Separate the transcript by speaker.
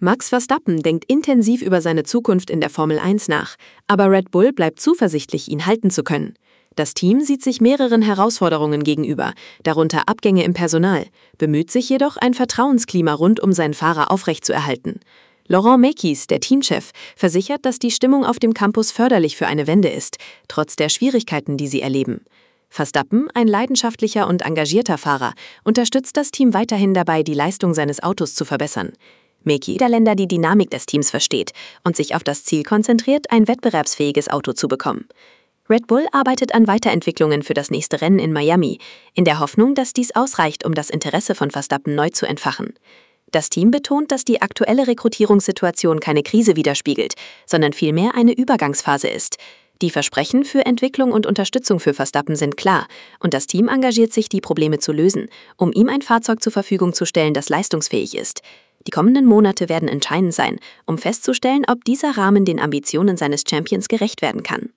Speaker 1: Max Verstappen denkt intensiv über seine Zukunft in der Formel 1 nach, aber Red Bull bleibt zuversichtlich, ihn halten zu können. Das Team sieht sich mehreren Herausforderungen gegenüber, darunter Abgänge im Personal, bemüht sich jedoch, ein Vertrauensklima rund um seinen Fahrer aufrechtzuerhalten. Laurent Mekies, der Teamchef, versichert, dass die Stimmung auf dem Campus förderlich für eine Wende ist, trotz der Schwierigkeiten, die sie erleben. Verstappen, ein leidenschaftlicher und engagierter Fahrer, unterstützt das Team weiterhin dabei, die Leistung seines Autos zu verbessern. Mekies, der Länder die Dynamik des Teams versteht und sich auf das Ziel konzentriert, ein wettbewerbsfähiges Auto zu bekommen. Red Bull arbeitet an Weiterentwicklungen für das nächste Rennen in Miami, in der Hoffnung, dass dies ausreicht, um das Interesse von Verstappen neu zu entfachen. Das Team betont, dass die aktuelle Rekrutierungssituation keine Krise widerspiegelt, sondern vielmehr eine Übergangsphase ist. Die Versprechen für Entwicklung und Unterstützung für Verstappen sind klar und das Team engagiert sich, die Probleme zu lösen, um ihm ein Fahrzeug zur Verfügung zu stellen, das leistungsfähig ist. Die kommenden Monate werden entscheidend sein, um festzustellen, ob dieser Rahmen den Ambitionen seines Champions gerecht werden kann.